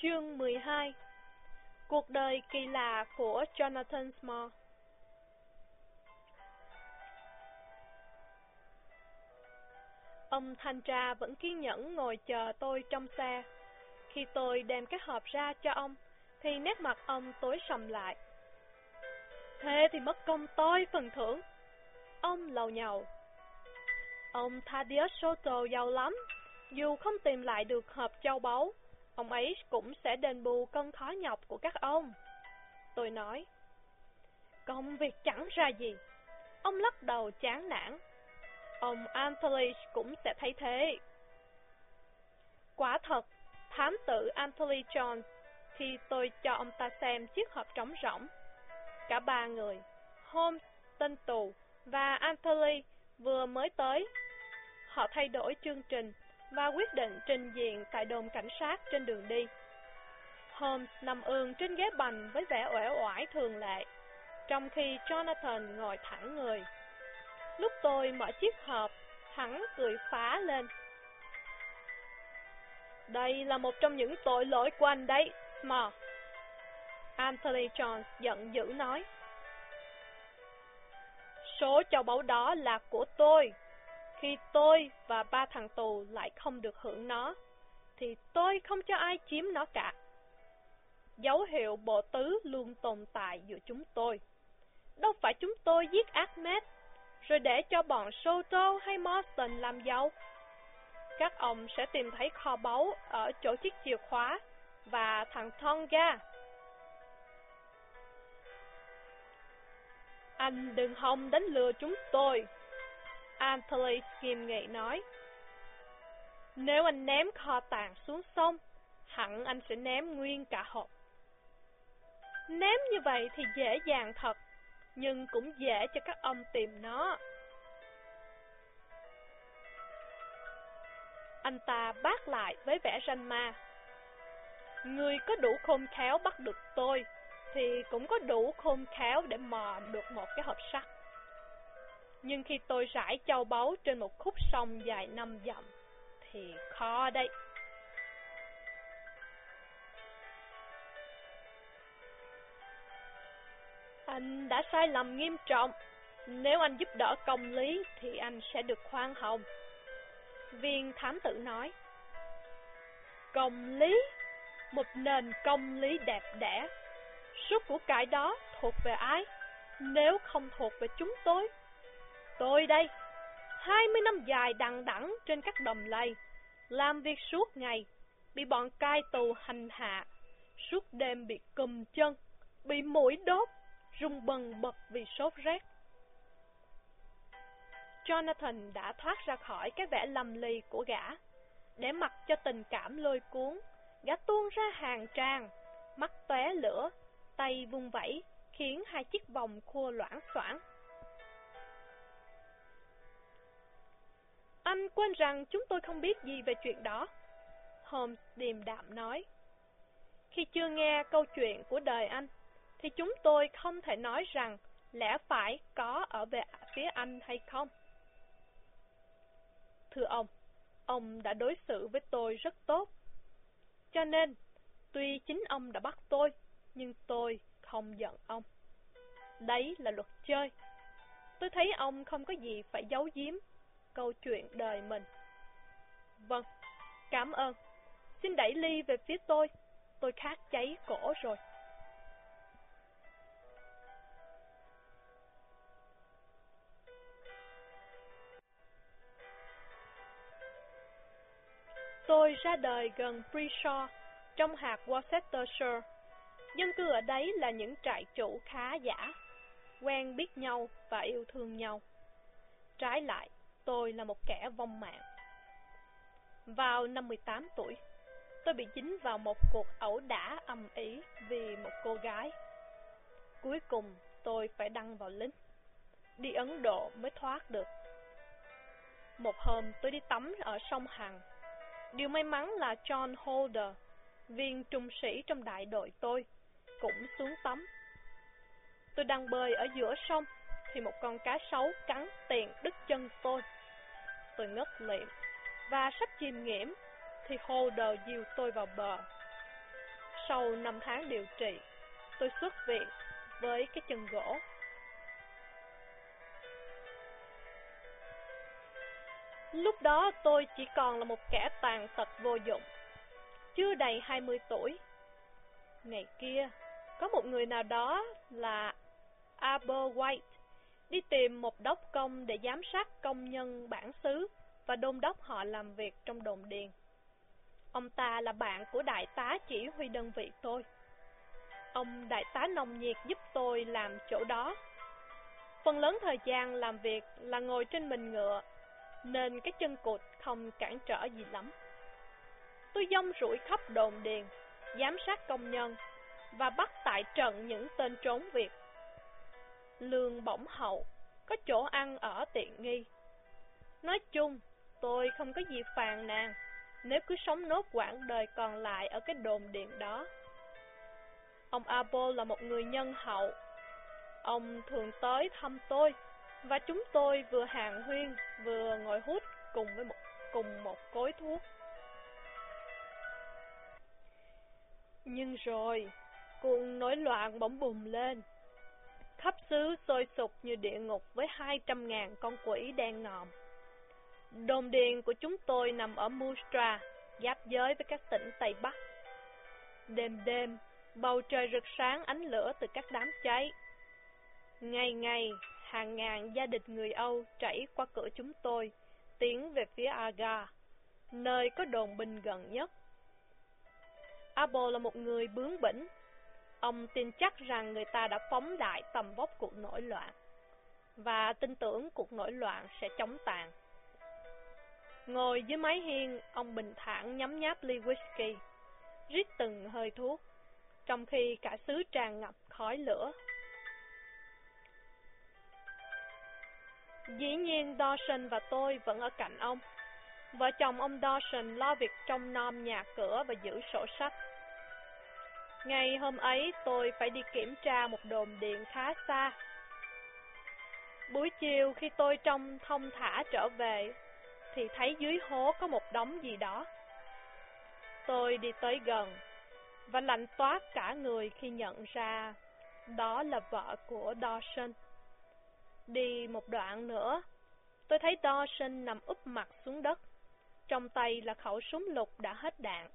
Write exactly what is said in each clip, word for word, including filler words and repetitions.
Chương mười hai. Cuộc đời kỳ lạ của Jonathan Small. Ông thanh tra vẫn kiên nhẫn ngồi chờ tôi trong xe. Khi tôi đem cái hộp ra cho ông, thì nét mặt ông tối sầm lại. Thế thì mất công tôi phần thưởng. Ông lầu nhầu. Ông Thaddeus Soto giàu lắm. Dù không tìm lại được hộp châu báu, ông ấy cũng sẽ đền bù cơn khó nhọc của các ông. Tôi nói. Công việc chẳng ra gì. Ông lắc đầu chán nản. Ông Anthony cũng sẽ thấy thế. Quả thật, thám tử Anthony Jones, khi tôi cho ông ta xem chiếc hộp trống rỗng, cả ba người, Holmes, tên tù và Anthony vừa mới tới. Họ thay đổi chương trình và quyết định trình diện tại đồn cảnh sát trên đường đi. Holmes nằm ườn trên ghế bành với vẻ uể oải thường lệ, trong khi Jonathan ngồi thẳng người. Lúc tôi mở chiếc hộp, hắn cười phá lên. Đây là một trong những tội lỗi của anh đấy, Small. Anthony Jones giận dữ nói. Số châu báu đó là của tôi. Khi tôi và ba thằng tù lại không được hưởng nó, thì tôi không cho ai chiếm nó cả. Dấu hiệu bộ tứ luôn tồn tại giữa chúng tôi. Đâu phải chúng tôi giết Ahmed, rồi để cho bọn Soto hay Marston làm giàu. Các ông sẽ tìm thấy kho báu ở chỗ chiếc chìa khóa và thằng Tonga. Anh đừng hòng đánh lừa chúng tôi, Anthony nghiêm nghị nói. Nếu anh ném kho tàng xuống sông, hẳn anh sẽ ném nguyên cả hộp. Ném như vậy thì dễ dàng thật, nhưng cũng dễ cho các ông tìm nó. Anh ta bác lại với vẻ ranh ma. Người có đủ khôn khéo bắt được tôi, thì cũng có đủ khôn khéo để mò được một cái hộp sắt. Nhưng khi tôi rải châu báu trên một khúc sông dài năm dặm, thì khó đấy. Anh đã sai lầm nghiêm trọng. Nếu anh giúp đỡ công lý thì anh sẽ được khoan hồng. Viên thám tử nói. Công lý? Một nền công lý đẹp đẽ. Số của cải đó thuộc về ai? Nếu không thuộc về chúng tôi. Tôi đây, hai mươi năm dài đằng đẵng trên các đầm lầy, làm việc suốt ngày, bị bọn cai tù hành hạ, suốt đêm bị cùm chân, bị muỗi đốt, run bần bật vì sốt rét. Jonathan đã thoát ra khỏi cái vẻ lầm lì của gã. Để mặc cho tình cảm lôi cuốn, gã tuôn ra hàng tràng, mắt tóe lửa, tay vung vẩy, khiến hai chiếc vòng khua loảng xoảng. Anh quên rằng chúng tôi không biết gì về chuyện đó, Holmes điềm đạm nói. Khi chưa nghe câu chuyện của đời anh, thì chúng tôi không thể nói rằng lẽ phải có ở về phía anh hay không. Thưa ông, ông đã đối xử với tôi rất tốt. Cho nên, tuy chính ông đã bắt tôi, nhưng tôi không giận ông. Đấy là luật chơi. Tôi thấy ông không có gì phải giấu giếm câu chuyện đời mình. Vâng, cảm ơn. Xin đẩy ly về phía tôi. Tôi khát cháy cổ rồi. Tôi ra đời gần Preshaw, trong hạt Worcestershire. Dân cư ở đấy là những trại chủ khá giả, quen biết nhau và yêu thương nhau. Trái lại, tôi là một kẻ vong mạng. Vào năm mười tám tuổi, tôi bị dính vào một cuộc ẩu đả ầm ĩ vì một cô gái. Cuối cùng, tôi phải đăng vào lính. Đi Ấn Độ mới thoát được. Một hôm, tôi đi tắm ở sông Hằng. Điều may mắn là John Holder, viên trung sĩ trong đại đội tôi, cũng xuống tắm. Tôi đang bơi ở giữa sông, thì một con cá sấu cắn tiền đứt chân tôi. Tôi ngất lịm, và sắp chìm nghiễm, thì Holder dìu tôi vào bờ. sau năm tháng điều trị, tôi xuất viện với cái chân gỗ. Lúc đó tôi chỉ còn là một kẻ tàn tật vô dụng, chưa đầy hai mươi tuổi. Ngày kia, có một người nào đó là Albert White đi tìm một đốc công để giám sát công nhân bản xứ và đôn đốc họ làm việc trong đồn điền. Ông ta là bạn của đại tá chỉ huy đơn vị tôi. Ông đại tá nồng nhiệt giúp tôi làm chỗ đó. Phần lớn thời gian làm việc là ngồi trên mình ngựa, nên cái chân cụt không cản trở gì lắm. Tôi dông rủi khắp đồn điền, giám sát công nhân và bắt tại trận những tên trốn việc. Lương bổng hậu, có chỗ ăn ở tiện nghi. Nói chung, tôi không có gì phàn nàn nếu cứ sống nốt quãng đời còn lại ở cái đồn điền đó. Ông Abo là một người nhân hậu. Ông thường tới thăm tôi, và chúng tôi vừa hàn huyên vừa ngồi hút cùng với một cùng một cối thuốc. Nhưng rồi, cuộc nổi loạn bỗng bùng lên. Khắp xứ sôi sục như địa ngục với hai trăm ngàn con quỷ đen ngòm. Đồn điền của chúng tôi nằm ở Mustra, giáp giới với các tỉnh Tây Bắc. Đêm đêm, bầu trời rực sáng ánh lửa từ các đám cháy. Ngày ngày, hàng ngàn gia đình người Âu chảy qua cửa chúng tôi, tiến về phía Aga, nơi có đồn binh gần nhất. Abo là một người bướng bỉnh. Ông tin chắc rằng người ta đã phóng đại tầm vóc cuộc nổi loạn, và tin tưởng cuộc nổi loạn sẽ chóng tàn. Ngồi dưới mái hiên, ông bình thản nhấm nháp ly whisky, rít từng hơi thuốc, trong khi cả xứ tràn ngập khói lửa. Dĩ nhiên Dawson và tôi vẫn ở cạnh ông. Vợ chồng ông Dawson lo việc trông nom nhà cửa và giữ sổ sách. Ngày hôm ấy tôi phải đi kiểm tra một đồn điền khá xa. Buổi chiều khi tôi trông thong thả trở về thì thấy dưới hố có một đống gì đó. Tôi đi tới gần và lạnh toát cả người khi nhận ra đó là vợ của Dawson. Đi một đoạn nữa, tôi thấy Dawson nằm úp mặt xuống đất, trong tay là khẩu súng lục đã hết đạn.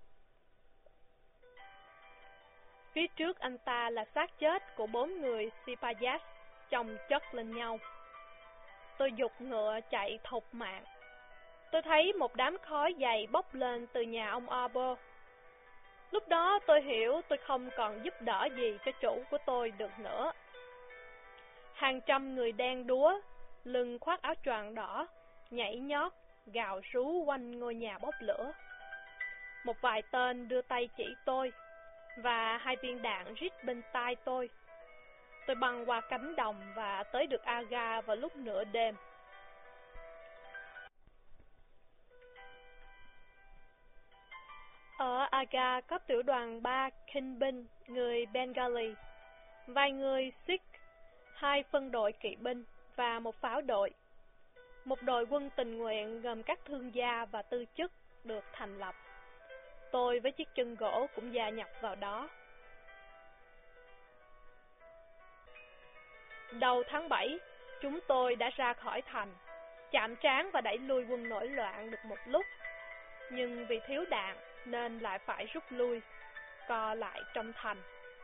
Phía trước anh ta là xác chết của bốn người Sipayat chồng chất lên nhau. Tôi giục ngựa chạy thục mạng. Tôi thấy một đám khói dày bốc lên từ nhà ông Arbo. Lúc đó tôi hiểu tôi không còn giúp đỡ gì cho chủ của tôi được nữa. Hàng trăm người đen đúa, lưng khoác áo choàng đỏ, nhảy nhót, gào rú quanh ngôi nhà bốc lửa. Một vài tên đưa tay chỉ tôi, và hai viên đạn rít bên tai tôi. Tôi băng qua cánh đồng và tới được Aga vào lúc nửa đêm. Ở Aga có tiểu đoàn ba kinh binh người Bengali, vài người Sikh, hai phân đội kỵ binh và một pháo đội. Một đội quân tình nguyện gồm các thương gia và tư chức được thành lập. Tôi với chiếc chân gỗ cũng gia nhập vào đó. Đầu tháng bảy, chúng tôi đã ra khỏi thành, chạm trán và đẩy lui quân nổi loạn được một lúc. Nhưng vì thiếu đạn nên lại phải rút lui, co lại trong thành.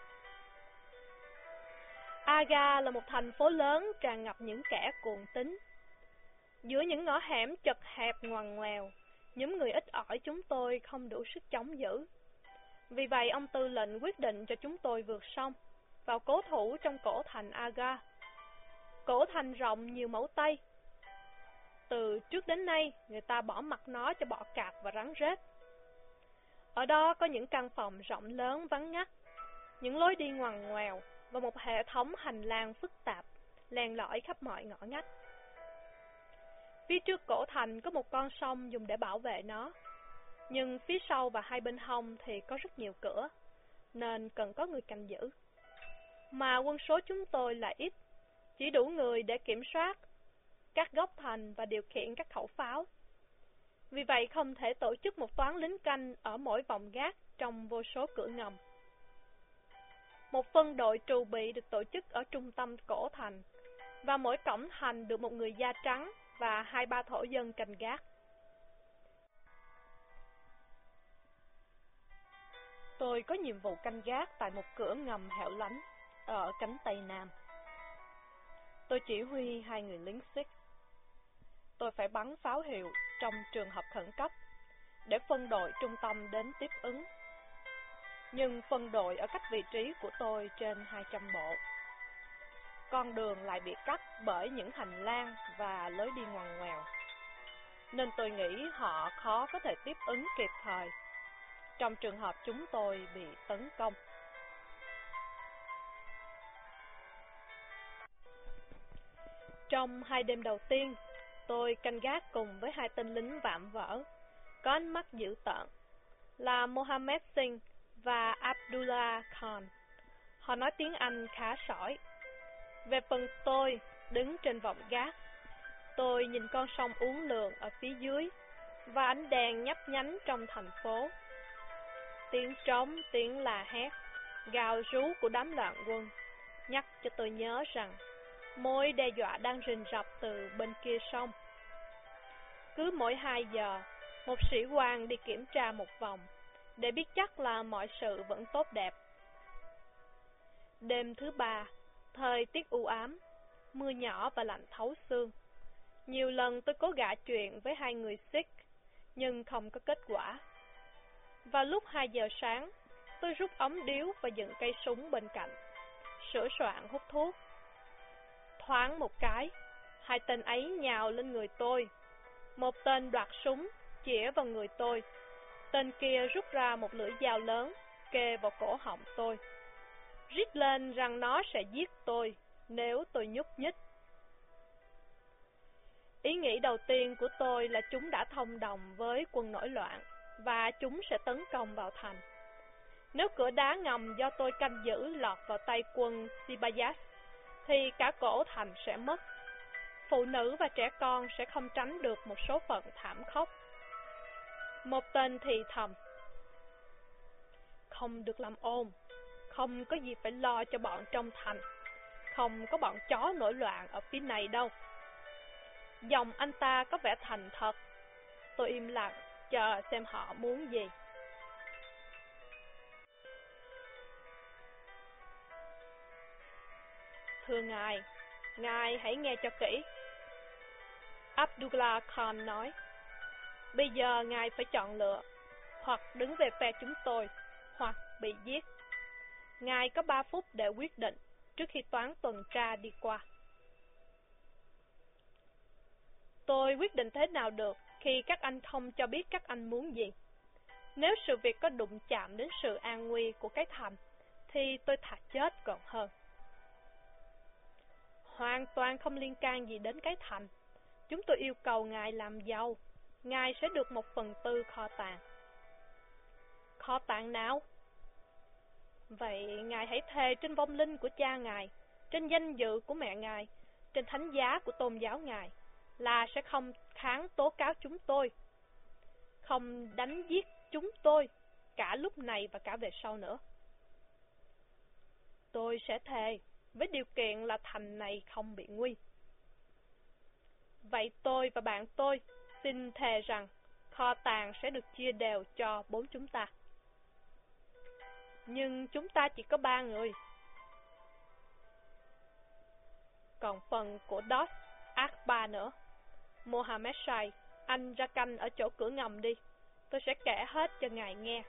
Aga là một thành phố lớn tràn ngập những kẻ cuồng tín. Giữa những ngõ hẻm chật hẹp ngoằn ngoèo, nhóm người ít ỏi chúng tôi không đủ sức chống giữ. Vì vậy ông tư lệnh quyết định cho chúng tôi vượt sông, vào cố thủ trong cổ thành Aga. Cổ thành rộng nhiều mẫu Tây. Từ trước đến nay, người ta bỏ mặc nó cho bọ cạp và rắn rết. Ở đó có những căn phòng rộng lớn vắng ngắt, những lối đi ngoằn ngoèo và một hệ thống hành lang phức tạp, len lỏi khắp mọi ngõ ngách. Phía trước cổ thành có một con sông dùng để bảo vệ nó, nhưng phía sau và hai bên hông thì có rất nhiều cửa, nên cần có người canh giữ. Mà quân số chúng tôi là ít, chỉ đủ người để kiểm soát các góc thành và điều khiển các khẩu pháo. Vì vậy không thể tổ chức một toán lính canh ở mỗi vòng gác trong vô số cửa ngầm. Một phân đội trù bị được tổ chức ở trung tâm cổ thành, và mỗi cổng thành được một người da trắng và hai ba thổ dân canh gác. Tôi có nhiệm vụ canh gác tại một cửa ngầm hẻo lánh ở cánh Tây Nam. Tôi chỉ huy hai người lính Sikh. Tôi phải bắn pháo hiệu trong trường hợp khẩn cấp để phân đội trung tâm đến tiếp ứng. Nhưng phân đội ở cách vị trí của tôi trên hai trăm bộ. Con đường lại bị cắt bởi những hành lang và lối đi ngoằn ngoèo, nên tôi nghĩ họ khó có thể tiếp ứng kịp thời trong trường hợp chúng tôi bị tấn công. Trong hai đêm đầu tiên, tôi canh gác cùng với hai tên lính vạm vỡ, có ánh mắt dữ tợn, là Mohammed Singh và Abdullah Khan. Họ nói tiếng Anh khá sỏi. Về phần tôi, đứng trên vọng gác, tôi nhìn con sông uốn lượn ở phía dưới và ánh đèn nhấp nhánh trong thành phố. Tiếng trống, tiếng la hét, gào rú của đám loạn quân nhắc cho tôi nhớ rằng mối đe dọa đang rình rập từ bên kia sông. Cứ mỗi hai giờ, một sĩ quan đi kiểm tra một vòng để biết chắc là mọi sự vẫn tốt đẹp. Đêm thứ ba, thời tiết u ám, mưa nhỏ và lạnh thấu xương. Nhiều lần tôi cố gạ chuyện với hai người Sikh, nhưng không có kết quả. Vào lúc hai giờ sáng, tôi rút ống điếu và dựng cây súng bên cạnh, sửa soạn hút thuốc. Thoáng một cái, hai tên ấy nhào lên người tôi. Một tên đoạt súng, chĩa vào người tôi. Tên kia rút ra một lưỡi dao lớn, kề vào cổ họng tôi, rít lên rằng nó sẽ giết tôi nếu tôi nhúc nhích. Ý nghĩ đầu tiên của tôi là chúng đã thông đồng với quân nổi loạn và chúng sẽ tấn công vào thành. Nếu cửa đá ngầm do tôi canh giữ lọt vào tay quân Sibayas, thì cả cổ thành sẽ mất. Phụ nữ và trẻ con sẽ không tránh được một số phận thảm khốc. Một tên thì thầm: không được làm ồn, không có gì phải lo cho bọn trong thành, không có bọn chó nổi loạn ở phía này đâu. Giọng anh ta có vẻ thành thật. Tôi im lặng, chờ xem họ muốn gì. Thưa ngài, ngài hãy nghe cho kỹ. Abdullah Khan nói, bây giờ ngài phải chọn lựa, hoặc đứng về phe chúng tôi, hoặc bị giết. Ngài có ba phút để quyết định trước khi toán tuần tra đi qua. Tôi quyết định thế nào được khi các anh không cho biết các anh muốn gì. Nếu sự việc có đụng chạm đến sự an nguy của cái thành, thì tôi thà chết còn hơn. Hoàn toàn không liên can gì đến cái thành. Chúng tôi yêu cầu ngài làm giàu. Ngài sẽ được một phần tư kho tàng. Kho tàng nào? Vậy ngài hãy thề trên vong linh của cha ngài, trên danh dự của mẹ ngài, trên thánh giá của tôn giáo ngài, là sẽ không kháng tố cáo chúng tôi, không đánh giết chúng tôi, cả lúc này và cả về sau nữa. Tôi sẽ thề, với điều kiện là thành này không bị nguy. Vậy tôi và bạn tôi xin thề rằng kho tàng sẽ được chia đều cho bốn chúng ta. Nhưng chúng ta chỉ có ba người. Còn phần của Dost Akbar nữa. Mohammed Shai, anh ra canh ở chỗ cửa ngầm đi. Tôi sẽ kể hết cho ngài nghe.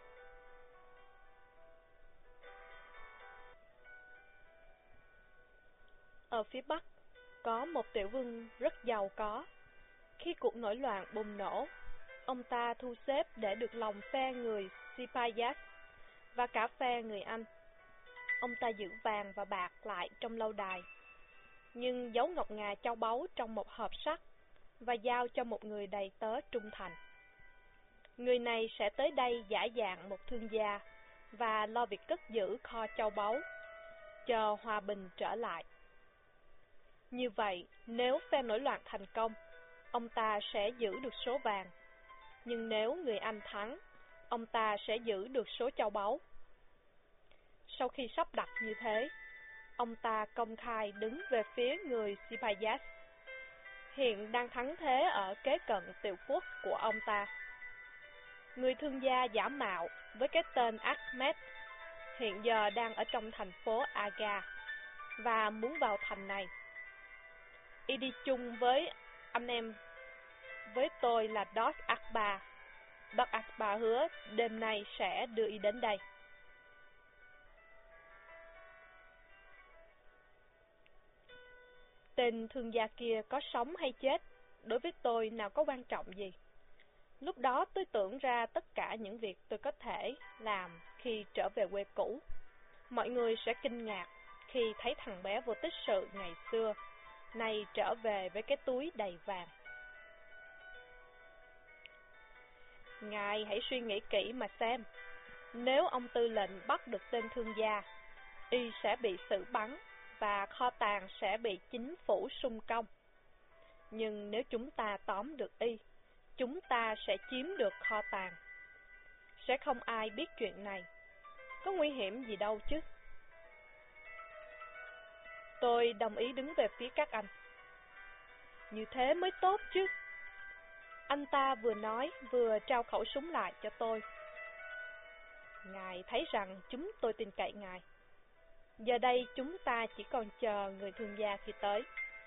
Ở phía Bắc, có một tiểu vương rất giàu có. Khi cuộc nổi loạn bùng nổ, ông ta thu xếp để được lòng phe người Sipayas và cả phe người Anh. Ông ta giữ vàng và bạc lại trong lâu đài, nhưng giấu ngọc ngà châu báu trong một hộp sắt và giao cho một người đầy tớ trung thành. Người này sẽ tới đây giả dạng một thương gia và lo việc cất giữ kho châu báu, chờ hòa bình trở lại. Như vậy, nếu phe nổi loạn thành công, ông ta sẽ giữ được số vàng. Nhưng nếu người Anh thắng, ông ta sẽ giữ được số châu báu. Sau khi sắp đặt như thế, ông ta công khai đứng về phía người Sipayas, hiện đang thắng thế ở kế cận tiểu quốc của ông ta. Người thương gia giả mạo với cái tên Ahmed hiện giờ đang ở trong thành phố Aga và muốn vào thành này. Y đi chung với anh em với tôi là Dost Akbar. Dost Akbar hứa đêm nay sẽ đưa Y đến đây. Tên thương gia kia có sống hay chết, đối với tôi nào có quan trọng gì. Lúc đó tôi tưởng ra tất cả những việc tôi có thể làm khi trở về quê cũ. Mọi người sẽ kinh ngạc khi thấy thằng bé vô tích sự ngày xưa, nay trở về với cái túi đầy vàng. Ngài hãy suy nghĩ kỹ mà xem. Nếu ông tư lệnh bắt được tên thương gia, Y sẽ bị xử bắn và kho tàng sẽ bị chính phủ sung công. Nhưng nếu chúng ta tóm được Y, chúng ta sẽ chiếm được kho tàng. Sẽ không ai biết chuyện này. Có nguy hiểm gì đâu chứ. Tôi đồng ý đứng về phía các anh. Như thế mới tốt chứ. Anh ta vừa nói vừa trao khẩu súng lại cho tôi. Ngài thấy rằng chúng tôi tin cậy ngài. Giờ đây chúng ta chỉ còn chờ người thương gia khi tới.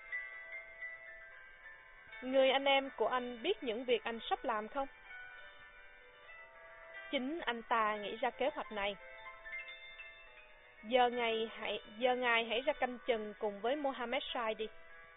Người anh em của anh biết những việc anh sắp làm không? Chính anh ta nghĩ ra kế hoạch này. Giờ ngài hãy, giờ ngài hãy ra canh chừng cùng với Mohammed Shai đi.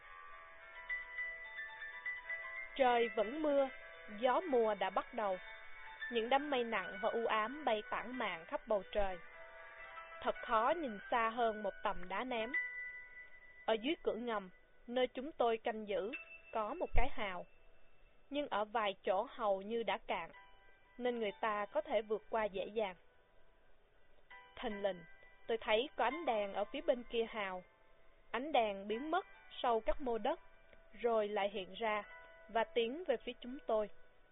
Trời vẫn mưa, gió mùa đã bắt đầu. Những đám mây nặng và u ám bay tản mạn khắp bầu trời. Thật khó nhìn xa hơn một tầm đá ném. Ở dưới cửa ngầm, nơi chúng tôi canh giữ, có một cái hào. Nhưng ở vài chỗ hầu như đã cạn, nên người ta có thể vượt qua dễ dàng. Thình lình, tôi thấy có ánh đèn ở phía bên kia hào. Ánh đèn biến mất sau các mô đất, rồi lại hiện ra và tiến về phía chúng tôi.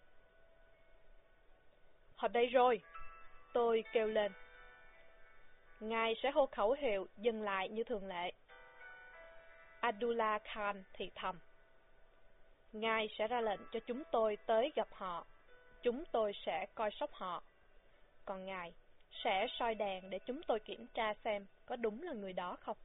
Họ đây rồi, tôi kêu lên. Ngài sẽ hô khẩu hiệu dừng lại như thường lệ. Abdullah Khan thì thầm. Ngài sẽ ra lệnh cho chúng tôi tới gặp họ. Chúng tôi sẽ coi sóc họ. Còn ngài sẽ soi đèn để chúng tôi kiểm tra xem có đúng là người đó không.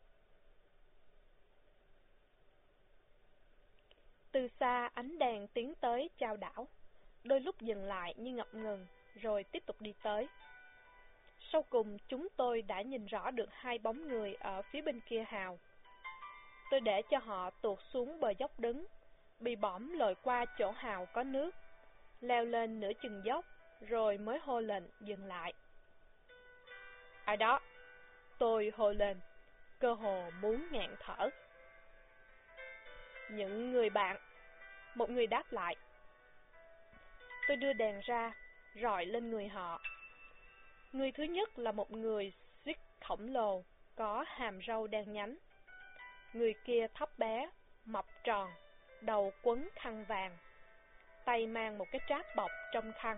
Từ xa ánh đèn tiến tới chao đảo, đôi lúc dừng lại như ngập ngừng, rồi tiếp tục đi tới. Sau cùng chúng tôi đã nhìn rõ được hai bóng người ở phía bên kia hào. Tôi để cho họ tuột xuống bờ dốc đứng, bị bõm lội qua chỗ hào có nước, leo lên nửa chừng dốc, rồi mới hô lệnh dừng lại. Ai đó? Tôi hô lên, cơ hồ muốn nghẹn thở. Những người bạn. Một người đáp lại. Tôi đưa đèn ra, rọi lên người họ. Người thứ nhất là một người Sikh khổng lồ, có hàm râu đen nhánh. Người kia thấp bé, mập tròn, đầu quấn khăn vàng, tay mang một cái tráp bọc trong khăn.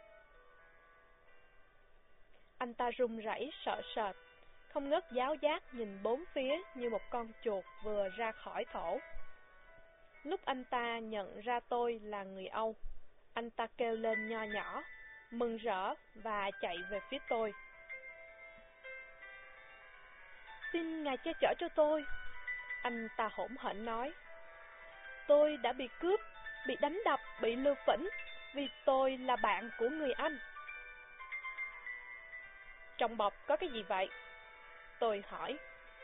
Anh ta run rẩy sợ sệt, không ngớt giáo giác nhìn bốn phía như một con chuột vừa ra khỏi thổ. Lúc anh ta nhận ra tôi là người Âu, anh ta kêu lên nho nhỏ, mừng rỡ và chạy về phía tôi. Xin ngài che chở cho tôi, anh ta hỗn hển nói. Tôi đã bị cướp, bị đánh đập, bị lừa phỉnh vì tôi là bạn của người Anh. Trong bọc có cái gì vậy? Tôi hỏi.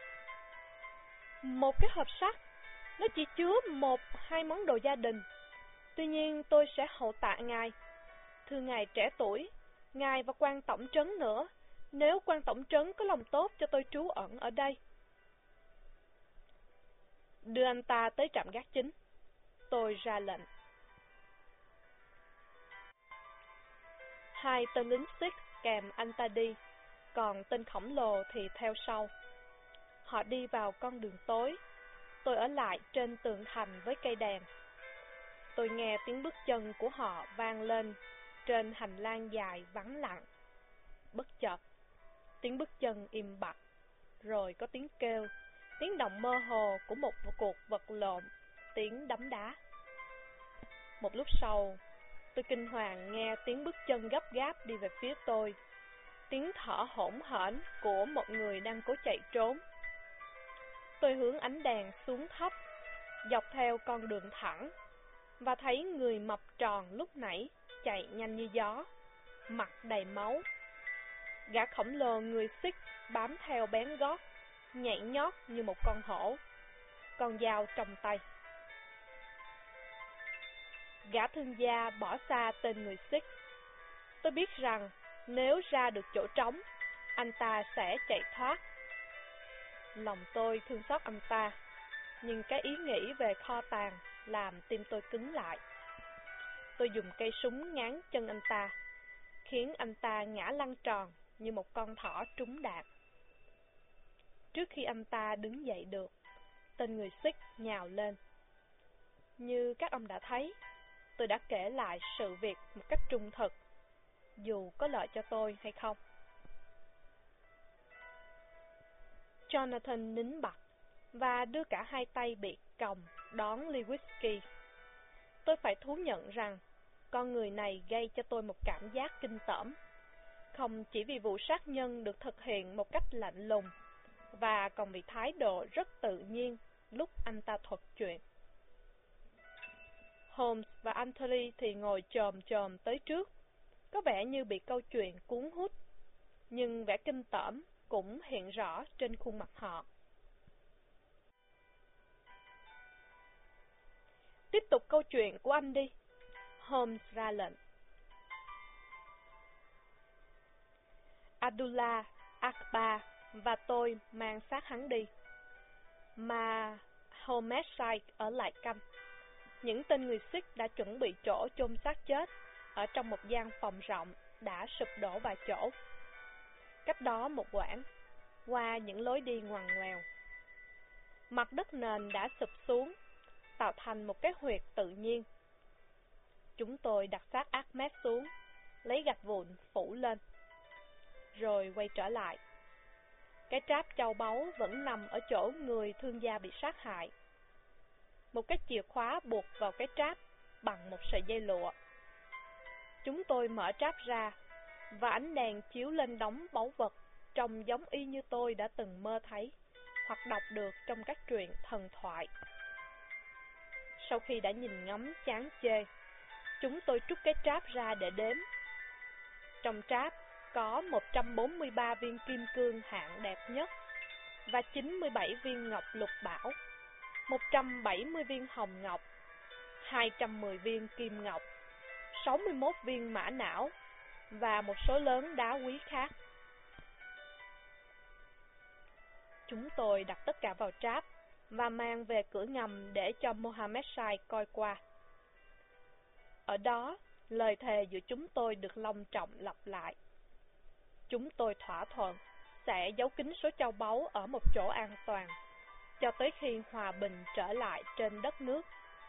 Một cái hộp sắt, nó chỉ chứa một hai món đồ gia đình. Tuy nhiên tôi sẽ hậu tạ ngài. Thưa ngài trẻ tuổi, ngài và quan tổng trấn nữa, nếu quan tổng trấn có lòng tốt cho tôi trú ẩn ở đây. Đưa anh ta tới trạm gác chính. Tôi ra lệnh. Hai tên lính Sikh kèm anh ta đi, còn tên khổng lồ thì theo sau. Họ đi vào con đường tối. Tôi ở lại trên tường thành với cây đèn. Tôi nghe tiếng bước chân của họ vang lên trên hành lang dài vắng lặng. Bất chợt, tiếng bước chân im bặt, rồi có tiếng kêu, tiếng động mơ hồ của một cuộc vật lộn, tiếng đấm đá. Một lúc sau, tôi kinh hoàng nghe tiếng bước chân gấp gáp đi về phía tôi, tiếng thở hổn hển của một người đang cố chạy trốn. Tôi hướng ánh đèn xuống thấp, dọc theo con đường thẳng, và thấy người mập tròn lúc nãy chạy nhanh như gió, mặt đầy máu. Gã khổng lồ người Sikh bám theo bén gót, nhảy nhót như một con hổ, con dao trong tay. Gã thương gia bỏ xa tên người Sikh. Tôi biết rằng nếu ra được chỗ trống, anh ta sẽ chạy thoát. Lòng tôi thương xót anh ta, nhưng cái ý nghĩ về kho tàng làm tim tôi cứng lại. Tôi dùng cây súng ngáng chân anh ta, khiến anh ta ngã lăn tròn như một con thỏ trúng đạn. Trước khi anh ta đứng dậy được, tên người Sikh nhào lên. Như các ông đã thấy, tôi đã kể lại sự việc một cách trung thực, dù có lợi cho tôi hay không. Jonathan nín bặt và đưa cả hai tay bị còng đón ly whisky. Tôi phải thú nhận rằng con người này gây cho tôi một cảm giác kinh tởm, không chỉ vì vụ sát nhân được thực hiện một cách lạnh lùng, và còn vì thái độ rất tự nhiên lúc anh ta thuật chuyện. Holmes và Anthony thì ngồi chồm chồm tới trước, có vẻ như bị câu chuyện cuốn hút, nhưng vẻ kinh tởm cũng hiện rõ trên khuôn mặt họ. Tiếp tục câu chuyện của anh đi, Holmes ra lệnh. Abdullah, Akbar và tôi mang xác hắn đi, mà Homicide ở lại canh. Những tên người Sikh đã chuẩn bị chỗ chôn xác chết ở trong một gian phòng rộng đã sụp đổ vài chỗ. Cách đó một quãng, qua những lối đi ngoằn ngoèo, mặt đất nền đã sụp xuống, tạo thành một cái huyệt tự nhiên. Chúng tôi đặt xác Ahmed xuống, lấy gạch vụn phủ lên, rồi quay trở lại. Cái tráp châu báu vẫn nằm ở chỗ người thương gia bị sát hại. Một cái chìa khóa buộc vào cái tráp bằng một sợi dây lụa. Chúng tôi mở tráp ra, và ánh đèn chiếu lên đống báu vật trông giống y như tôi đã từng mơ thấy hoặc đọc được trong các truyện thần thoại. Sau khi đã nhìn ngắm chán chê, chúng tôi trút cái tráp ra để đếm. Trong tráp có một trăm bốn mươi ba viên kim cương hạng đẹp nhất và chín mươi bảy viên ngọc lục bảo, một trăm bảy mươi viên hồng ngọc, hai trăm mười viên kim ngọc, sáu mươi mốt viên mã não và một số lớn đá quý khác. Chúng tôi đặt tất cả vào tráp và mang về cửa ngầm để cho Mohammed Sai coi qua. Ở đó, lời thề giữa chúng tôi được long trọng lặp lại. Chúng tôi thỏa thuận sẽ giấu kín số châu báu ở một chỗ an toàn, cho tới khi hòa bình trở lại trên đất nước.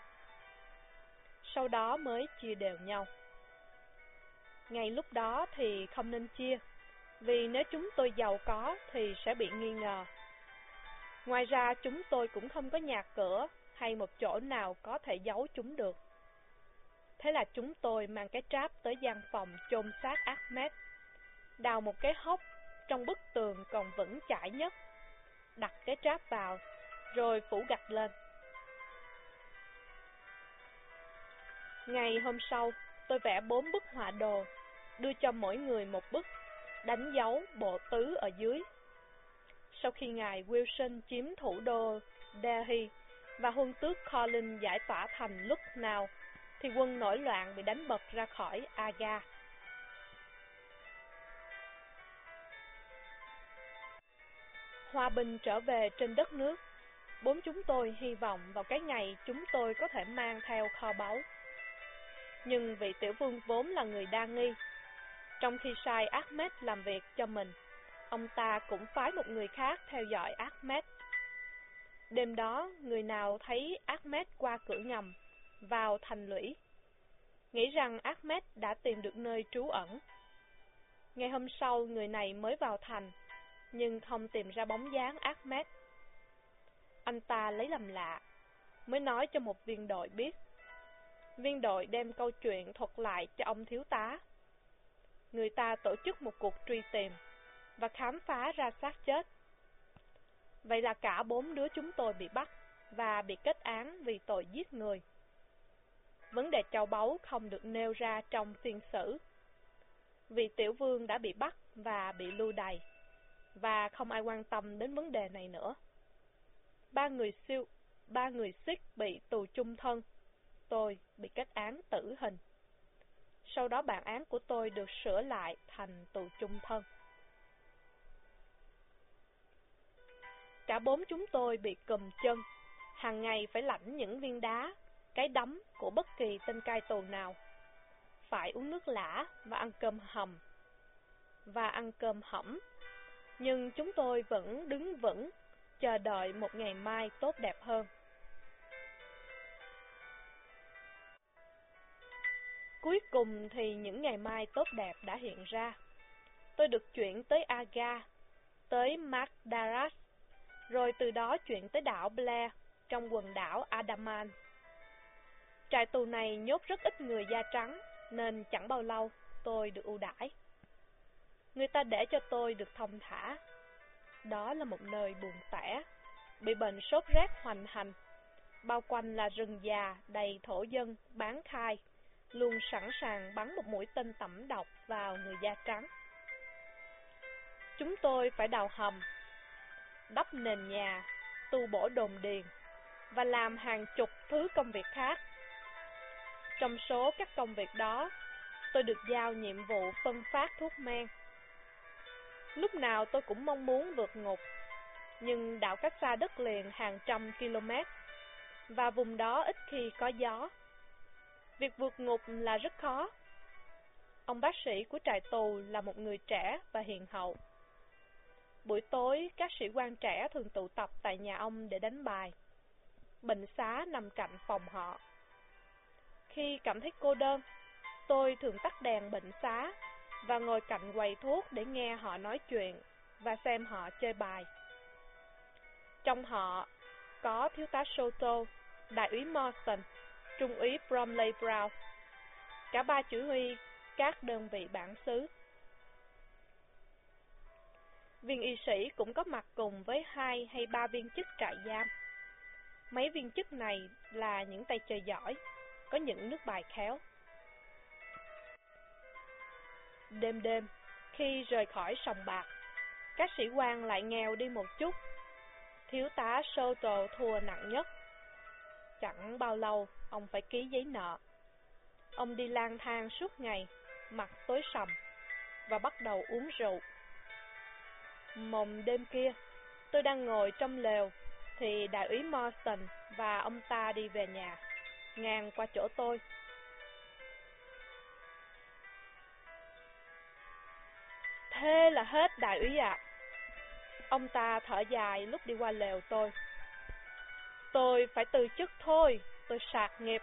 Sau đó mới chia đều nhau. Ngay lúc đó thì không nên chia, vì nếu chúng tôi giàu có thì sẽ bị nghi ngờ. Ngoài ra chúng tôi cũng không có nhà cửa hay một chỗ nào có thể giấu chúng được. Thế là chúng tôi mang cái tráp tới gian phòng chôn xác Ahmed, đào một cái hốc trong bức tường còn vững chãi nhất, đặt cái tráp vào, rồi phủ gạch lên. Ngày hôm sau, tôi vẽ bốn bức họa đồ, đưa cho mỗi người một bức, đánh dấu bộ tứ ở dưới. Sau khi ngài Wilson chiếm thủ đô Delhi và huân tước Collins giải tỏa thành Lucknow, thì quân nổi loạn bị đánh bật ra khỏi Agra. Hòa bình trở về trên đất nước. Bốn chúng tôi hy vọng vào cái ngày chúng tôi có thể mang theo kho báu. Nhưng vị tiểu vương vốn là người đa nghi. Trong khi sai Ahmed làm việc cho mình, ông ta cũng phái một người khác theo dõi Ahmed. Đêm đó, người nào thấy Ahmed qua cửa ngầm, vào thành lũy. nghĩ rằng Ahmed đã tìm được nơi trú ẩn. Ngày hôm sau, người này mới vào thành, nhưng không tìm ra bóng dáng Ahmed. Anh ta lấy làm lạ, mới nói cho một viên đội biết. Viên đội đem câu chuyện thuật lại cho ông thiếu tá. Người ta tổ chức một cuộc truy tìm và khám phá ra xác chết. Vậy là cả bốn đứa chúng tôi bị bắt và bị kết án vì tội giết người. Vấn đề châu báu không được nêu ra trong phiên xử, vì tiểu vương đã bị bắt và bị lưu đày, và không ai quan tâm đến vấn đề này nữa. Ba người siêu, ba người Sikh bị tù chung thân, tôi bị kết án tử hình. Sau đó bản án của tôi được sửa lại thành tù chung thân. Cả bốn chúng tôi bị cùm chân, hàng ngày phải lãnh những viên đá, cái đấm của bất kỳ tên cai tù nào. Phải uống nước lã và ăn cơm hầm và ăn cơm hẩm. Nhưng chúng tôi vẫn đứng vững, chờ đợi một ngày mai tốt đẹp hơn. Cuối cùng thì những ngày mai tốt đẹp đã hiện ra. Tôi được chuyển tới Agra, tới Madras, rồi từ đó chuyển tới đảo Blair, trong quần đảo Andaman. Trại tù này nhốt rất ít người da trắng, nên chẳng bao lâu tôi được ưu đãi. Người ta để cho tôi được thông thả. Đó là một nơi buồn tẻ, bị bệnh sốt rét hoành hành. Bao quanh là rừng già đầy thổ dân bán khai, luôn sẵn sàng bắn một mũi tên tẩm độc vào người da trắng. Chúng tôi phải đào hầm, đắp nền nhà, tu bổ đồn điền và làm hàng chục thứ công việc khác. Trong số các công việc đó, tôi được giao nhiệm vụ phân phát thuốc men. Lúc nào tôi cũng mong muốn vượt ngục, nhưng đảo cách xa đất liền hàng trăm km, và vùng đó ít khi có gió. Việc vượt ngục là rất khó. Ông bác sĩ của trại tù là một người trẻ và hiền hậu. Buổi tối, các sĩ quan trẻ thường tụ tập tại nhà ông để đánh bài. Bệnh xá nằm cạnh phòng họ. Khi cảm thấy cô đơn, tôi thường tắt đèn bệnh xá và ngồi cạnh quầy thuốc để nghe họ nói chuyện và xem họ chơi bài. Trong họ có thiếu tá Soto, đại úy Morrison, trung úy Bromley Brown, cả ba chỉ huy các đơn vị bản xứ. Viên y sĩ cũng có mặt cùng với hai hay ba viên chức trại giam. Mấy viên chức này là những tay chơi giỏi, có những nước bài khéo. Đêm đêm, khi rời khỏi sòng bạc, các sĩ quan lại nghèo đi một chút. Thiếu tá Soto thua nặng nhất. Chẳng bao lâu, ông phải ký giấy nợ. Ông đi lang thang suốt ngày, mặt tối sầm, và bắt đầu uống rượu. Mộng đêm kia, tôi đang ngồi trong lều, thì đại úy Morrison và ông ta đi về nhà, ngang qua chỗ tôi. Thế là hết đại úy ạ. Ông ta thở dài lúc đi qua lều tôi. Tôi phải từ chức thôi, tôi sạc nghiệp.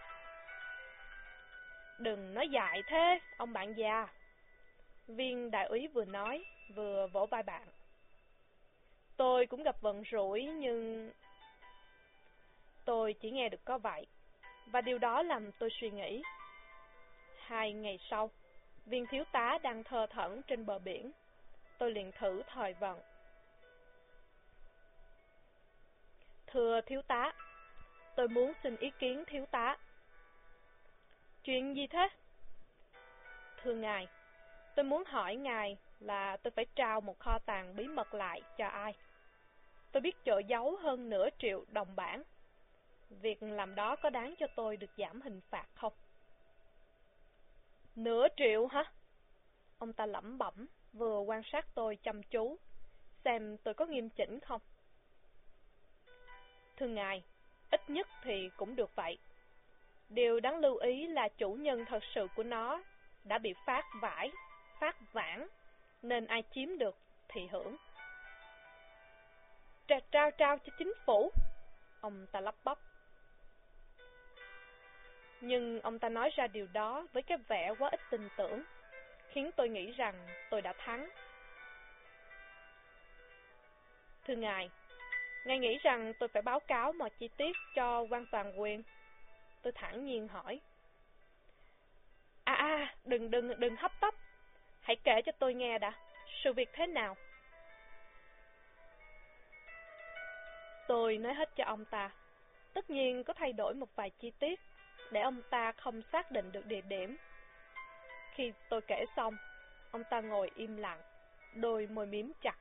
Đừng nói dại thế, ông bạn già. Viên đại úy vừa nói, vừa vỗ vai bạn. Tôi cũng gặp vận rủi, nhưng... Tôi chỉ nghe được có vậy, và điều đó làm tôi suy nghĩ. Hai ngày sau, viên thiếu tá đang thơ thẩn trên bờ biển. Tôi liền thử thời vận. Thưa thiếu tá, tôi muốn xin ý kiến thiếu tá. Chuyện gì thế? Thưa ngài, tôi muốn hỏi ngài là tôi phải trao một kho tàng bí mật lại cho ai. Tôi biết chỗ giấu hơn nửa triệu đồng bảng. Việc làm đó có đáng cho tôi được giảm hình phạt không? Nửa triệu hả? Ông ta lẩm bẩm, vừa quan sát tôi chăm chú, xem tôi có nghiêm chỉnh không. Thưa ngài, ít nhất thì cũng được vậy. Điều đáng lưu ý là chủ nhân thật sự của nó đã bị phát vải, phát vãng, nên ai chiếm được thì hưởng. Trao trao trao cho chính phủ, ông ta lắp bắp. Nhưng ông ta nói ra điều đó với cái vẻ quá ít tin tưởng, khiến tôi nghĩ rằng tôi đã thắng. Thưa ngài, ngài nghĩ rằng tôi phải báo cáo mọi chi tiết cho quan toàn quyền? Tôi thản nhiên hỏi. À à, đừng đừng đừng hấp tấp. Hãy kể cho tôi nghe đã, sự việc thế nào? Tôi nói hết cho ông ta. Tất nhiên có thay đổi một vài chi tiết, để ông ta không xác định được địa điểm. Khi tôi kể xong, ông ta ngồi im lặng, đôi môi mím chặt.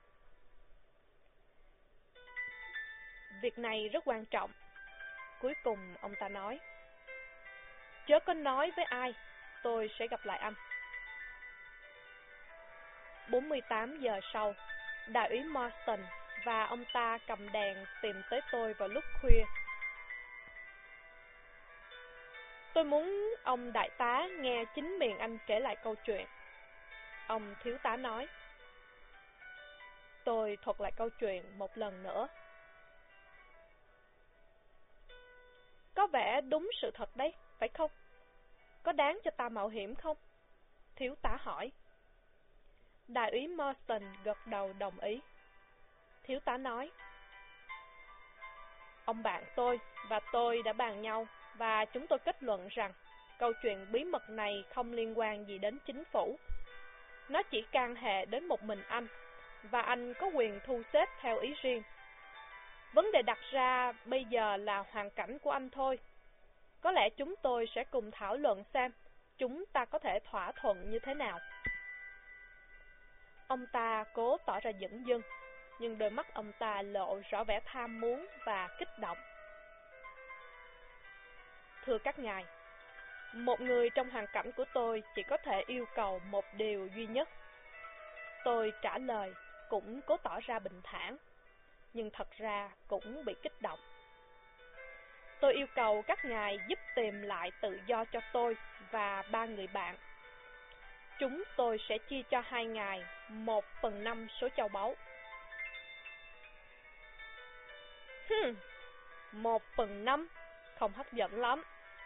Việc này rất quan trọng. Cuối cùng ông ta nói. Chớ có nói với ai, tôi sẽ gặp lại anh. bốn mươi tám giờ sau, đại úy Marston và ông ta cầm đèn tìm tới tôi vào lúc khuya. Tôi muốn ông đại tá nghe chính miệng anh kể lại câu chuyện. Ông thiếu tá nói. Tôi thuật lại câu chuyện một lần nữa. Có vẻ đúng sự thật đấy, phải không? Có đáng cho ta mạo hiểm không? Thiếu tá hỏi. Đại úy Marston gật đầu đồng ý. Thiếu tá nói. Ông bạn tôi và tôi đã bàn nhau, và chúng tôi kết luận rằng câu chuyện bí mật này không liên quan gì đến chính phủ. Nó chỉ can hệ đến một mình anh, và anh có quyền thu xếp theo ý riêng. Vấn đề đặt ra bây giờ là hoàn cảnh của anh thôi. Có lẽ chúng tôi sẽ cùng thảo luận xem chúng ta có thể thỏa thuận như thế nào. Ông ta cố tỏ ra dửng dưng, nhưng đôi mắt ông ta lộ rõ vẻ tham muốn và kích động. Thưa các ngài, một người trong hoàn cảnh của tôi chỉ có thể yêu cầu một điều duy nhất. Tôi trả lời cũng cố tỏ ra bình thản, nhưng thật ra cũng bị kích động. Tôi yêu cầu các ngài giúp tìm lại tự do cho tôi và ba người bạn. Chúng tôi sẽ chia cho hai ngài một phần năm số châu báu. Hừm, một phần năm, không hấp dẫn lắm.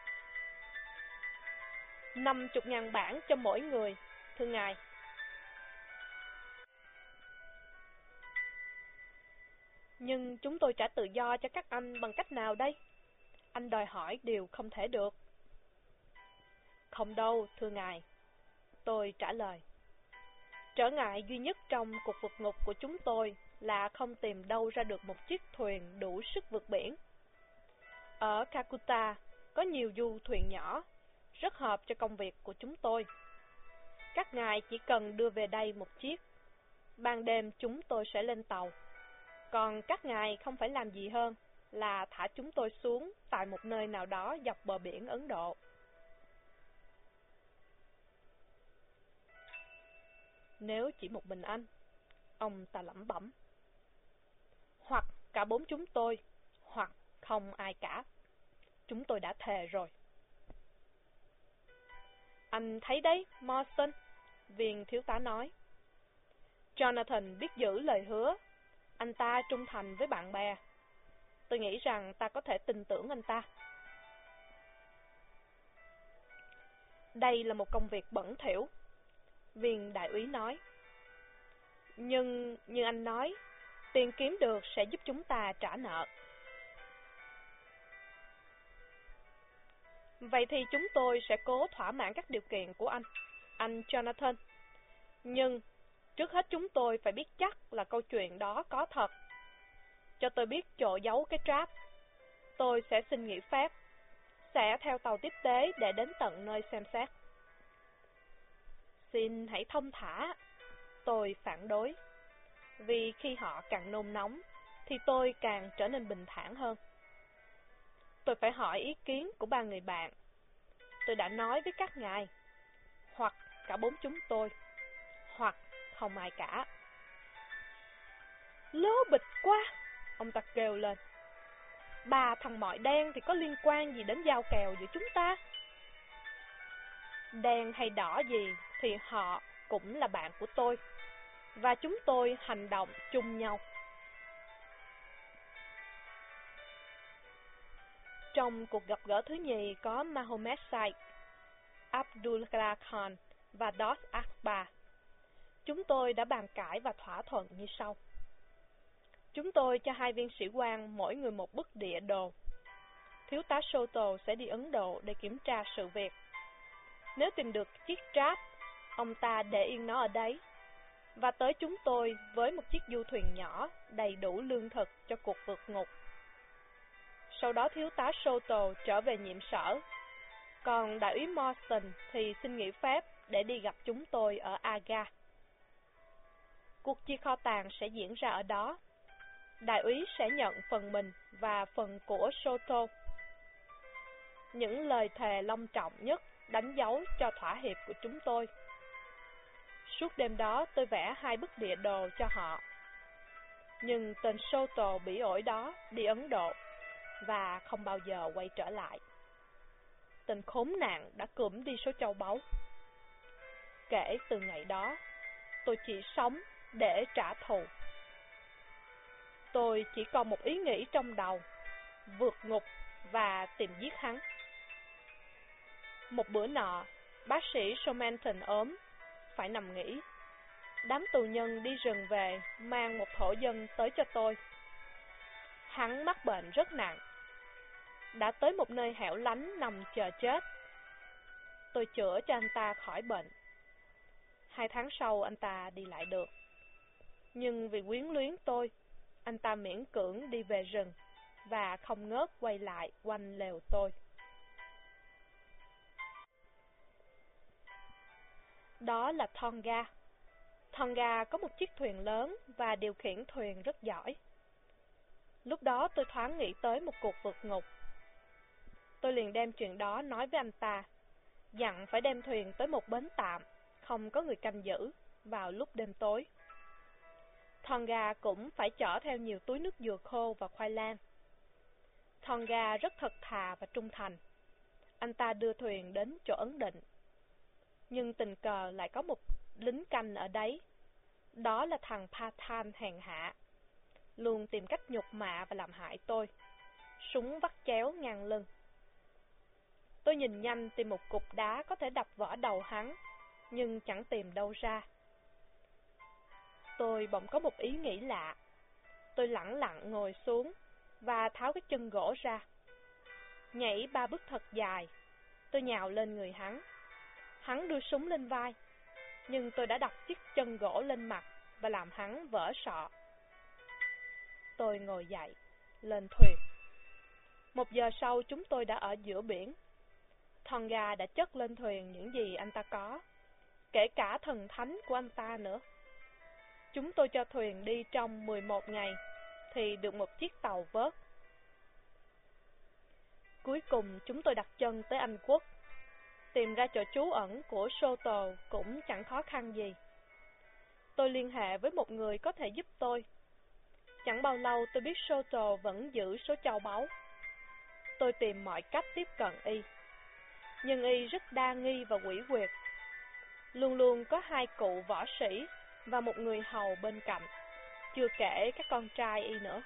Năm chục ngàn bảng cho mỗi người, thưa ngài. Nhưng chúng tôi trả tự do cho các anh bằng cách nào đây? Anh đòi hỏi điều không thể được. Không đâu, thưa ngài. Tôi trả lời. Trở ngại duy nhất trong cuộc vượt ngục của chúng tôi là không tìm đâu ra được một chiếc thuyền đủ sức vượt biển. Ở Calcutta có nhiều du thuyền nhỏ, rất hợp cho công việc của chúng tôi. Các ngài chỉ cần đưa về đây một chiếc. Ban đêm chúng tôi sẽ lên tàu. Còn các ngài không phải làm gì hơn là thả chúng tôi xuống tại một nơi nào đó dọc bờ biển Ấn Độ. Nếu chỉ một mình anh, ông ta lẩm bẩm. Hoặc cả bốn chúng tôi, hoặc không ai cả. Chúng tôi đã thề rồi. Anh thấy đấy, Marston, viên thiếu tá nói. Jonathan biết giữ lời hứa. Anh ta trung thành với bạn bè. Tôi nghĩ rằng ta có thể tin tưởng anh ta. Đây là một công việc bẩn thỉu, viên đại úy nói. Nhưng, như anh nói, tiền kiếm được sẽ giúp chúng ta trả nợ. Vậy thì chúng tôi sẽ cố thỏa mãn các điều kiện của anh, anh Jonathan. Nhưng, trước hết chúng tôi phải biết chắc là câu chuyện đó có thật. Cho tôi biết chỗ giấu cái trap. Tôi sẽ xin nghỉ phép, sẽ theo tàu tiếp tế để đến tận nơi xem xét. Xin hãy thông thả. Tôi phản đối. Vì khi họ càng nôn nóng, thì tôi càng trở nên bình thản hơn. Tôi phải hỏi ý kiến của ba người bạn. Tôi đã nói với các ngài, hoặc cả bốn chúng tôi, hoặc không ai cả. Lố bịch quá, ông ta kêu lên. Ba thằng mọi đen thì có liên quan gì đến giao kèo giữa chúng ta? Đen hay đỏ gì thì họ cũng là bạn của tôi, và chúng tôi hành động chung nhau. Trong cuộc gặp gỡ thứ nhì có Mohammed Said, Abdullah Khan và Dost Akbar. Chúng tôi đã bàn cãi và thỏa thuận như sau. Chúng tôi cho hai viên sĩ quan mỗi người một bức địa đồ. Thiếu tá Soto sẽ đi Ấn Độ để kiểm tra sự việc. Nếu tìm được chiếc trap, ông ta để yên nó ở đấy, và tới chúng tôi với một chiếc du thuyền nhỏ đầy đủ lương thực cho cuộc vượt ngục. Sau đó thiếu tá Soto trở về nhiệm sở, còn đại úy Marston thì xin nghỉ phép để đi gặp chúng tôi ở Agra. Cuộc chia kho tàng sẽ diễn ra ở đó. Đại úy sẽ nhận phần mình và phần của Soto. Những lời thề long trọng nhất đánh dấu cho thỏa hiệp của chúng tôi. Suốt đêm đó tôi vẽ hai bức địa đồ cho họ. Nhưng tên Soto bỉ ổi đó đi Ấn Độ và không bao giờ quay trở lại. Tên khốn nạn đã cưỡng đi số châu báu. Kể từ ngày đó, tôi chỉ sống để trả thù. Tôi chỉ còn một ý nghĩ trong đầu, vượt ngục và tìm giết hắn. Một bữa nọ, bác sĩ Somanton ốm, phải nằm nghỉ. Đám tù nhân đi rừng về, mang một thổ dân tới cho tôi. Hắn mắc bệnh rất nặng, đã tới một nơi hẻo lánh nằm chờ chết. Tôi chữa cho anh ta khỏi bệnh. Hai tháng sau anh ta đi lại được. Nhưng vì quyến luyến tôi, anh ta miễn cưỡng đi về rừng và không ngớt quay lại quanh lều tôi. Đó là Tonga. Tonga có một chiếc thuyền lớn và điều khiển thuyền rất giỏi. Lúc đó tôi thoáng nghĩ tới một cuộc vượt ngục. Tôi liền đem chuyện đó nói với anh ta, dặn phải đem thuyền tới một bến tạm, không có người canh giữ, vào lúc đêm tối. Tonga cũng phải chở theo nhiều túi nước dừa khô và khoai lang. Tonga rất thật thà và trung thành. Anh ta đưa thuyền đến chỗ ấn định. Nhưng tình cờ lại có một lính canh ở đấy. Đó là thằng Pathan hèn hạ, luôn tìm cách nhục mạ và làm hại tôi, súng vắt chéo ngang lưng. Tôi nhìn nhanh tìm một cục đá có thể đập vỡ đầu hắn, nhưng chẳng tìm đâu ra. Tôi bỗng có một ý nghĩ lạ. Tôi lẳng lặng ngồi xuống và tháo cái chân gỗ ra. Nhảy ba bước thật dài, tôi nhào lên người hắn. Hắn đưa súng lên vai, nhưng tôi đã đặt chiếc chân gỗ lên mặt và làm hắn vỡ sọ. Tôi ngồi dậy, lên thuyền. Một giờ sau chúng tôi đã ở giữa biển. Tonga đã chất lên thuyền những gì anh ta có, kể cả thần thánh của anh ta nữa. Chúng tôi cho thuyền đi trong mười một ngày, thì được một chiếc tàu vớt. Cuối cùng chúng tôi đặt chân tới Anh Quốc. Tìm ra chỗ trú ẩn của Soto cũng chẳng khó khăn gì. Tôi liên hệ với một người có thể giúp tôi. Chẳng bao lâu tôi biết Soto vẫn giữ số châu báu. Tôi tìm mọi cách tiếp cận y. Nhưng y rất đa nghi và quỷ quyệt. Luôn luôn có hai cụ võ sĩ và một người hầu bên cạnh, chưa kể các con trai y nữa.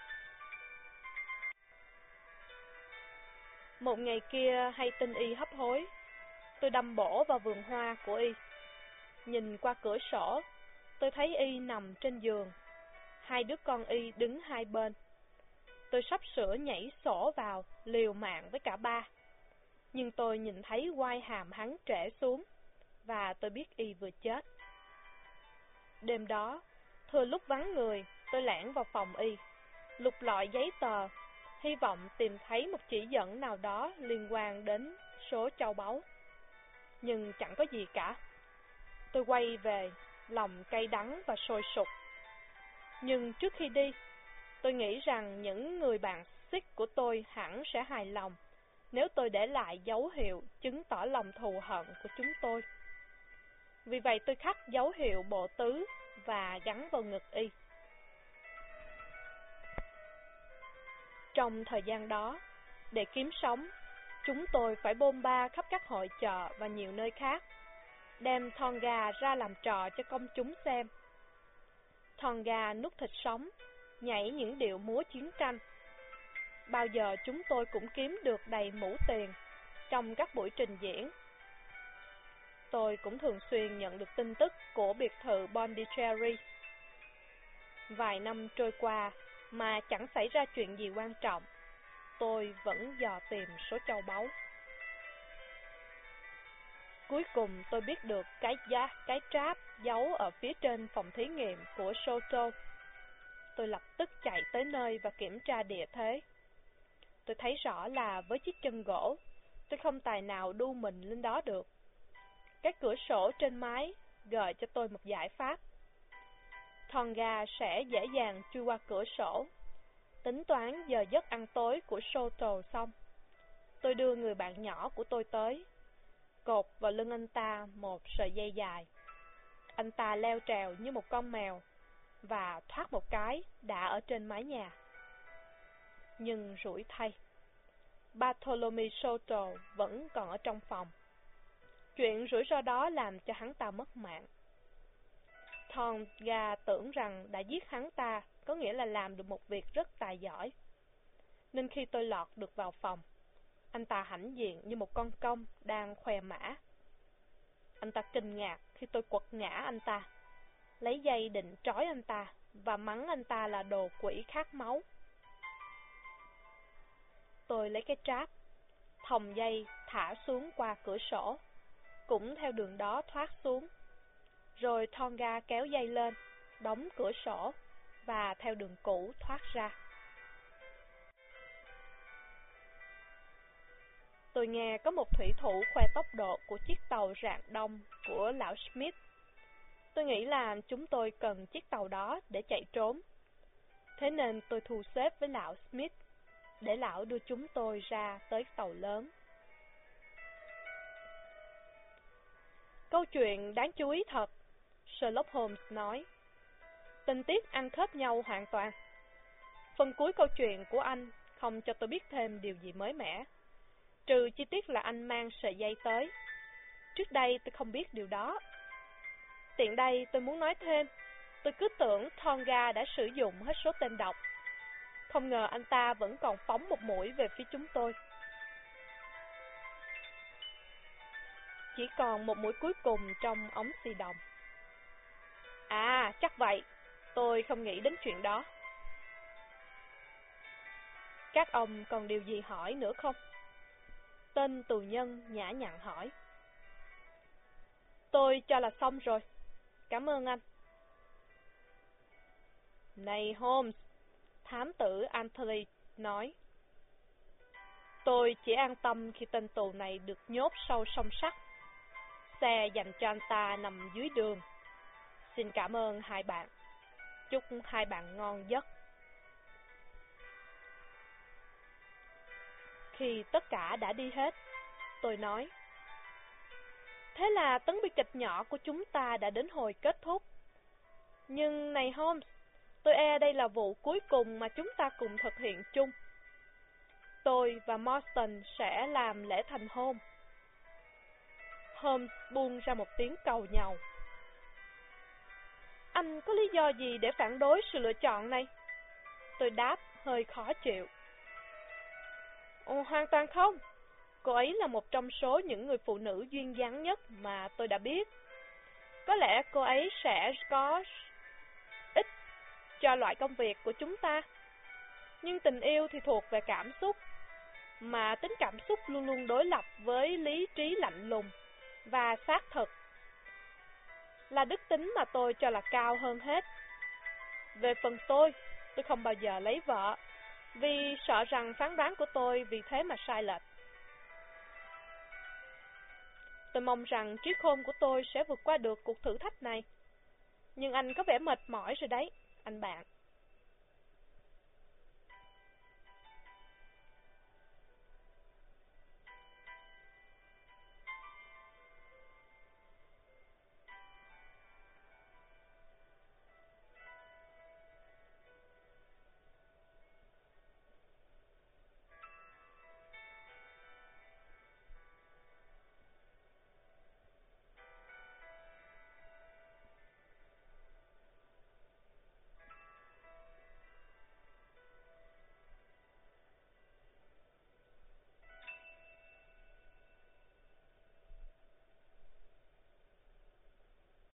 Một ngày kia hay tin y hấp hối, tôi đâm bổ vào vườn hoa của y. Nhìn qua cửa sổ, tôi thấy y nằm trên giường, hai đứa con y đứng hai bên. Tôi sắp sửa nhảy sổ vào, liều mạng với cả ba. Nhưng tôi nhìn thấy quai hàm hắn trễ xuống, và tôi biết y vừa chết. Đêm đó, thừa lúc vắng người, tôi lẻn vào phòng y, lục lọi giấy tờ, hy vọng tìm thấy một chỉ dẫn nào đó liên quan đến số châu báu. Nhưng chẳng có gì cả. Tôi quay về, lòng cay đắng và sôi sục. Nhưng trước khi đi, tôi nghĩ rằng những người bạn Sikh của tôi hẳn sẽ hài lòng nếu tôi để lại dấu hiệu chứng tỏ lòng thù hận của chúng tôi. Vì vậy tôi khắc dấu hiệu bộ tứ và gắn vào ngực y. Trong thời gian đó, để kiếm sống, chúng tôi phải bôn ba khắp các hội chợ và nhiều nơi khác, đem Tonga ra làm trò cho công chúng xem. Tonga nút thịt sống, nhảy những điệu múa chiến tranh. bao giờ chúng tôi cũng kiếm được đầy mũ tiền trong các buổi trình diễn. Tôi cũng thường xuyên nhận được tin tức của biệt thự Pondicherry. Vài năm trôi qua mà chẳng xảy ra chuyện gì quan trọng, tôi vẫn dò tìm số châu báu. Cuối cùng tôi biết được cái giá, cái tráp giấu ở phía trên phòng thí nghiệm của Soto. Tôi lập tức chạy tới nơi và kiểm tra địa thế. Tôi thấy rõ là với chiếc chân gỗ, tôi không tài nào đu mình lên đó được. Cái cửa sổ trên mái gợi cho tôi một giải pháp. Tonga sẽ dễ dàng chui qua cửa sổ. Tính toán giờ giấc ăn tối của Soto xong, tôi đưa người bạn nhỏ của tôi tới, cột vào lưng anh ta một sợi dây dài. Anh ta leo trèo như một con mèo và thoát một cái đã ở trên mái nhà. Nhưng rủi thay, Bartholomew Soto vẫn còn ở trong phòng. Chuyện rủi ro đó làm cho hắn ta mất mạng. Tonga tưởng rằng đã giết hắn ta có nghĩa là làm được một việc rất tài giỏi. Nên khi tôi lọt được vào phòng, anh ta hãnh diện như một con công đang khoe mã. Anh ta kinh ngạc khi tôi quật ngã anh ta, lấy dây định trói anh ta và mắng anh ta là đồ quỷ khát máu. Tôi lấy cái tráp, thòng dây thả xuống qua cửa sổ, cũng theo đường đó thoát xuống. Rồi Tonga kéo dây lên, đóng cửa sổ và theo đường cũ thoát ra. Tôi nghe có một thủy thủ khoe tốc độ của chiếc tàu rạng đông của lão Smith. Tôi nghĩ là chúng tôi cần chiếc tàu đó để chạy trốn. Thế nên tôi thu xếp với lão Smith để lão đưa chúng tôi ra tới tàu lớn. Câu chuyện đáng chú ý thật, Sherlock Holmes nói. Tình tiết ăn khớp nhau hoàn toàn. Phần cuối câu chuyện của anh không cho tôi biết thêm điều gì mới mẻ, trừ chi tiết là anh mang sợi dây tới. Trước đây tôi không biết điều đó. Tiện đây tôi muốn nói thêm, tôi cứ tưởng Tonga đã sử dụng hết số tên độc. Không ngờ anh ta vẫn còn phóng một mũi về phía chúng tôi. Chỉ còn một mũi cuối cùng trong ống xì đồng. À, chắc vậy. Tôi không nghĩ đến chuyện đó. Các ông còn điều gì hỏi nữa không? Tên tù nhân nhã nhặn hỏi. Tôi cho là xong rồi. Cảm ơn anh. Này Holmes, thám tử Anthony nói. Tôi chỉ an tâm khi tên tù này được nhốt sau song sắt. Xe dành cho anh ta nằm dưới đường. Xin cảm ơn hai bạn. Chúc hai bạn ngon giấc. Khi tất cả đã đi hết, tôi nói. Thế là tấn bi kịch nhỏ của chúng ta đã đến hồi kết thúc. Nhưng này Holmes, tôi e đây là vụ cuối cùng mà chúng ta cùng thực hiện chung. Tôi và Marston sẽ làm lễ thành hôn. Holmes buông ra một tiếng cầu nhàu. Anh có lý do gì để phản đối sự lựa chọn này? Tôi đáp hơi khó chịu. Ồ, hoàn toàn không. Cô ấy là một trong số những người phụ nữ duyên dáng nhất mà tôi đã biết. Có lẽ cô ấy sẽ có ích cho loại công việc của chúng ta. Nhưng tình yêu thì thuộc về cảm xúc, mà tính cảm xúc luôn luôn đối lập với lý trí lạnh lùng và xác thực, là đức tính mà tôi cho là cao hơn hết. Về phần tôi, tôi không bao giờ lấy vợ, vì sợ rằng phán đoán của tôi vì thế mà sai lệch. Tôi mong rằng trí khôn của tôi sẽ vượt qua được cuộc thử thách này. Nhưng anh có vẻ mệt mỏi rồi đấy, anh bạn.